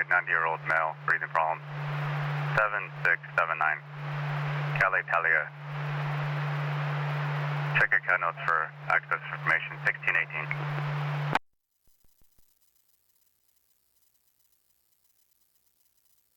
90-year-old male, breathing problems. 7679. Calais Talia. Check your CAD notes for access information. 1618.